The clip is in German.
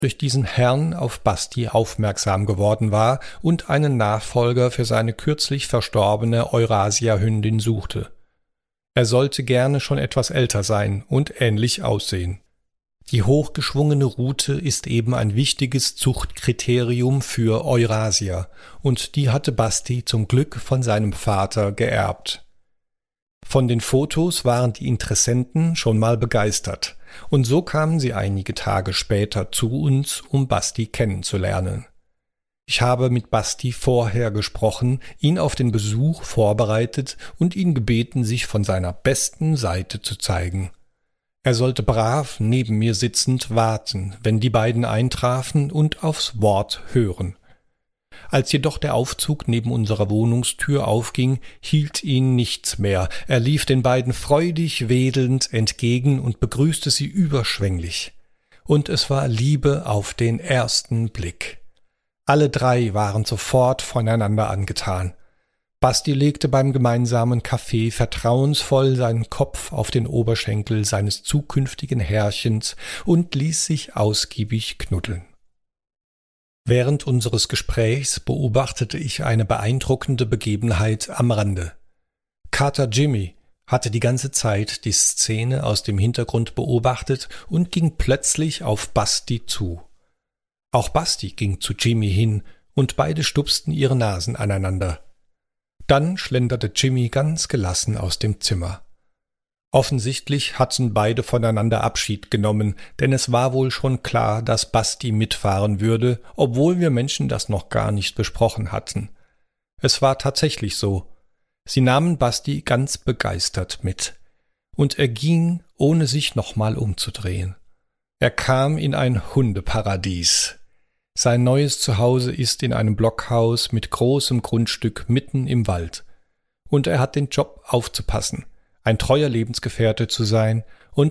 durch diesen Herrn auf Basti aufmerksam geworden war und einen Nachfolger für seine kürzlich verstorbene Eurasia-Hündin suchte. Er sollte gerne schon etwas älter sein und ähnlich aussehen. Die hochgeschwungene Rute ist eben ein wichtiges Zuchtkriterium für Eurasia, und die hatte Basti zum Glück von seinem Vater geerbt. Von den Fotos waren die Interessenten schon mal begeistert, und so kamen sie einige Tage später zu uns, um Basti kennenzulernen. Ich habe mit Basti vorher gesprochen, ihn auf den Besuch vorbereitet und ihn gebeten, sich von seiner besten Seite zu zeigen. Er sollte brav neben mir sitzend warten, wenn die beiden eintrafen, und aufs Wort hören. Als jedoch der Aufzug neben unserer Wohnungstür aufging, hielt ihn nichts mehr. Er lief den beiden freudig wedelnd entgegen und begrüßte sie überschwänglich. Und es war Liebe auf den ersten Blick. Alle drei waren sofort voneinander angetan. Basti legte beim gemeinsamen Kaffee vertrauensvoll seinen Kopf auf den Oberschenkel seines zukünftigen Herrchens und ließ sich ausgiebig knuddeln. Während unseres Gesprächs beobachtete ich eine beeindruckende Begebenheit am Rande. Kater Jimmy hatte die ganze Zeit die Szene aus dem Hintergrund beobachtet und ging plötzlich auf Basti zu. Auch Basti ging zu Jimmy hin, und beide stupsten ihre Nasen aneinander. Dann schlenderte Jimmy ganz gelassen aus dem Zimmer. Offensichtlich hatten beide voneinander Abschied genommen, denn es war wohl schon klar, dass Basti mitfahren würde, obwohl wir Menschen das noch gar nicht besprochen hatten. Es war tatsächlich so. Sie nahmen Basti ganz begeistert mit. Und er ging, ohne sich nochmal umzudrehen. Er kam in ein Hundeparadies. Sein neues Zuhause ist in einem Blockhaus mit großem Grundstück mitten im Wald. Und er hat den Job aufzupassen, ein treuer Lebensgefährte zu sein und